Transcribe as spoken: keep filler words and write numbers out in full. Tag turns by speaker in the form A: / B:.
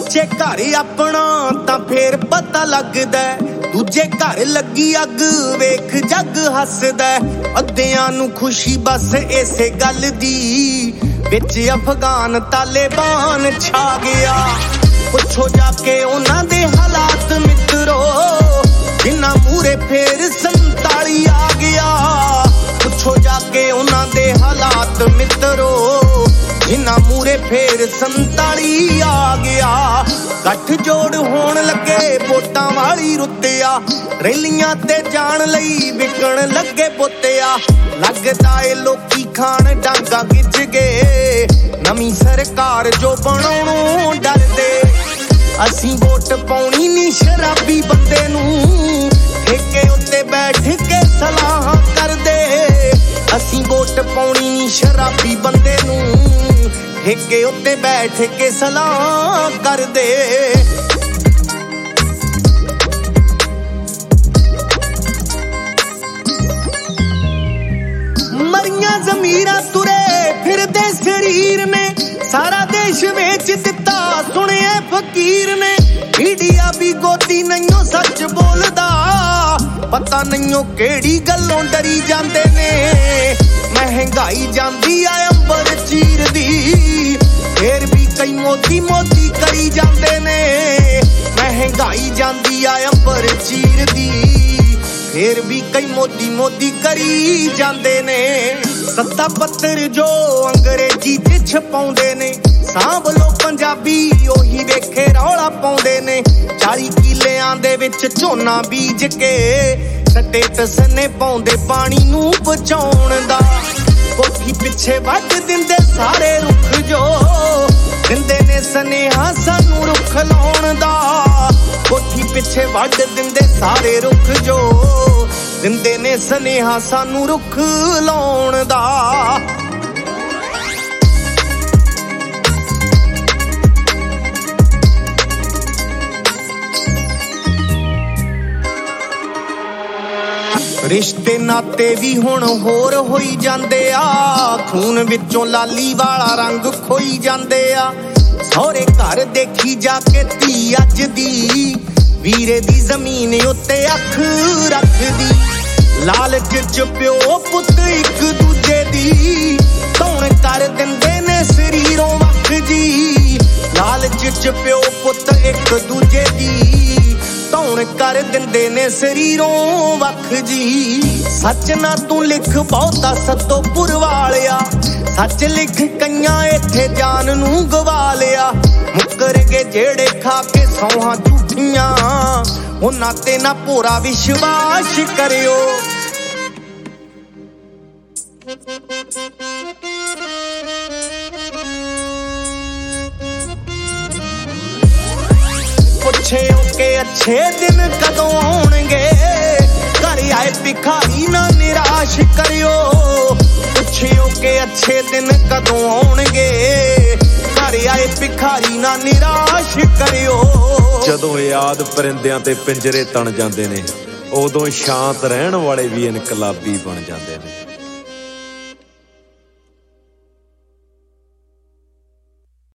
A: ਸੱਚੇ ਘਰ ਆਪਣਾ ਤਾਂ ਫੇਰ ਪਤਾ ਲੱਗਦਾ, ਦੂਜੇ ਘਰ ਲੱਗੀ ਅੱਗ ਵੇਖ ਜੱਗ ਹੱਸਦਾ। ਅੱਧਿਆਂ ਨੂੰ ਖੁਸ਼ੀ ਬਸ ਇਸੇ ਗੱਲ ਦੀ, ਵਿੱਚ ਅਫਗਾਨ ਤਾਲਿਬਾਨ ਛਾ ਗਿਆ। ਪੁੱਛੋ ਜਾ ਕੇ ਉਹਨਾਂ ਦੇ ਹਾਲਾਤ ਮਿੱਤਰੋ, ਜਿਨ੍ਹਾਂ ਮੂਰੇ ਫੇਰ ਸੰਤਾਲੀ ਆ ਗਿਆ। ਪੁੱਛੋ ਜਾ ਕੇ ਉਹਨਾਂ ਦੇ ਹਾਲਾਤ ਮਿੱਤਰੋ, ਜਿਨ੍ਹਾਂ ਮੂਰੇ ਫੇਰ ਸੰਤਾਲੀ ਆ ਗਿਆ। ਗੱਠ ਜੋੜ ਹੋਣ ਲੱਗੇ ਵੋਟਾਂ ਵਾਲੀ ਰੁੱਤਿਆ, ਰੈਲੀਆਂ ਤੇ ਜਾਣ ਲਈ ਵਿਕਣ ਲੱਗੇ ਪੁੱਤਿਆ। ਲੱਗਦਾ ਏ ਲੋਕੀ ਖਾਣ ਡਾਂਗਾ ਗਿੱਜ ਗਏ, ਨਵੀਂ ਸਰਕਾਰ ਜੋ ਬਣਾਉਣੋਂ ਡਰਦੇ। ਅਸੀਂ ਵੋਟ ਪਾਉਣੀ ਨੀ ਸ਼ਰਾਬੀ ਬੰਦੇ ਨੂੰ, ਠੇਕੇ ਉੱਤੇ ਬੈਠ ਕੇ ਸਲਾਹਾਂ ਕਰਦੇ। ਅਸੀਂ ਵੋਟ ਪਾਉਣੀ ਨੀ ਸ਼ਰਾਬੀ ਬੰਦੇ ਨੂੰ, ਠੇਕੇ ਉੱਤੇ ਬੈਠ ਕੇ ਸਲਾਹ ਕਰਦੇ। ਮਰੀਆਂ ਜ਼ਮੀਰਾਂ ਤੁਰੇ ਫਿਰਦੇ ਸਰੀਰ ਨੇ, ਸਾਰਾ ਦੇਸ਼ ਵੇਚ ਦਿੱਤਾ ਸੁਣਿਆ ਫਕੀਰ ਨੇ। ਮੀਡੀਆ ਵੀ ਗੋਦੀ ਨਹੀਂਓ ਸੱਚ ਬੋਲਦਾ, ਪਤਾ ਨਹੀਂਓ ਕਿਹੜੀ ਗੱਲੋਂ ਡਰੀ ਜਾਂਦੇ ਨੇ। ਮਹਿੰਗਾਈ ਜਾਂਦੀ ਆ ਅੰਬਰ ਚੀਰਦੀ, ਫੇਰ ਵੀ ਕਈ ਮੋਦੀ ਮੋਦੀ ਕਰੀ ਜਾਂਦੇ ਨੇ। ਮਹਿੰਗਾਈ ਜਾਂਦੀ ਆ ਅੰਬਰ ਚੀਰਦੀ, ਫੇਰ ਵੀ ਕਈ ਮੋਦੀ ਮੋਦੀ ਕਰੀ ਜਾਂਦੇ ਨੇ। ਸੱਤਾ ਪੱਤਰ ਜੋ ਅੰਗਰੇਜ਼ੀ ਚ ਛਪਾਉਂਦੇ ਨੇ, ਸਾਂਭ ਲੋ ਪੰਜਾਬੀ ਉਹੀ ਵੇਖੇ ਰੌਲਾ ਪਾਉਂਦੇ ਨੇ। ਚਾਲੀ ਕਿੱਲਿਆਂ ਦੇ ਵਿੱਚ ਝੋਨਾ ਬੀਜ ਕੇ ਸਟੇਟਸ ਨੇ ਪਾਉਂਦੇ ਪਾਣੀ ਨੂੰ ਬਚਾਉਣ ਦਾ। ਕੋਠੀ ਪਿੱਛੇ ਵੱਢ ਦਿੰਦੇ ਸਾਰੇ ਰੁੱਖ ਜੋ, ਦਿੰਦੇ ਨੇ ਸਨੇਹਾ ਸਾਨੂੰ ਰੁੱਖ ਲਾਉਣ ਦਾ। ਕੋਠੀ ਪਿੱਛੇ ਵੱਢ ਦਿੰਦੇ ਸਾਰੇ ਰੁੱਖ ਜੋ, ਦਿੰਦੇ ਨੇ ਸਨੇਹਾ ਸਾਨੂੰ ਰੁੱਖ ਲਾਉਣ ਦਾ। ਰਿਸ਼ਤੇ ਨਾਤੇ ਵੀ ਹੁਣ ਹੋਰ ਹੋਈ ਜਾਂਦੇ ਆ, ਖੂਨ ਵਿੱਚੋਂ ਲਾਲੀ ਵਾਲਾ ਰੰਗ ਖੋਈ ਜਾਂਦੇ ਆ। ਸਹੁਰੇ ਘਰ ਦੇਖੀ ਜਾ ਕੇ ਧੀ ਅੱਜ ਦੀ, ਵੀਰੇ ਦੀ ਜ਼ਮੀਨ ਉੱਤੇ ਅੱਖ ਰੱਖਦੀ। ਲਾਲਚ ਚ ਪਿਓ ਪੁੱਤ ਇੱਕ ਦੂਜੇ ਦੀ, ਧੌਣ ਕਰ ਦਿੰਦੇ ਨੇ ਸਰੀਰੋਂ ਵੱਖ ਜੀ। ਲਾਲਚ ਚ ਪਿਓ ਪੁੱਤ ਇੱਕ ਦੂਜੇ ਦੀ, ਧੌਣ ਕਰ ਦਿੰਦੇ ਨੇ ਸਰੀਰੋਂ ਵੱਖ ਜੀ। ਸੱਚ ਨਾ ਤੂੰ ਲਿਖ ਬਹੁਤਾ ਸਤੋ ਪੁਰਵਾਲਿਆ, ਸੱਚ ਲਿਖ ਕਈਆਂ ਇੱਥੇ ਜਾਨ ਨੂੰ ਗਵਾ ਲਿਆ। ਮੁੱਕਰ ਗਏ ਜਿਹੜੇ ਖਾ ਕੇ ਸੌਹਾਂ ਝੂਠੀਆਂ, ਉਹਨਾਂ ਤੇ ਨਾ ਪੂਰਾ ਵਿਸ਼ਵਾਸ ਕਰਿਓ। ਪੁੱਛਿਓ ਕਿ ਅੱਛੇ ਦਿਨ ਕਦੋਂ ਆਉਣਗੇ, ਘਰ ਆਏ ਭਿਖਾਰੀ ਨਾ ਨਿਰਾਸ਼ ਕਰਿਓ। ਪੁੱਛਿਓ ਕਿ ਅੱਛੇ ਦਿਨ ਕਦੋਂ ਆਉਣਗੇ, ਘਰ ਆਏ ਭਿਖਾਰੀ ਨਾ ਨਿਰਾਸ਼ ਕਰਿਓ।
B: ਜਦੋਂ ਯਾਦ ਪਰਿੰਦਿਆਂ ਤੇ ਪਿੰਜਰੇ ਤਣ ਜਾਂਦੇ ਨੇ, ਉਦੋਂ ਸ਼ਾਂਤ ਰਹਿਣ ਵਾਲੇ ਵੀ ਇਨਕਲਾਬੀ ਬਣ ਜਾਂਦੇ ਨੇ।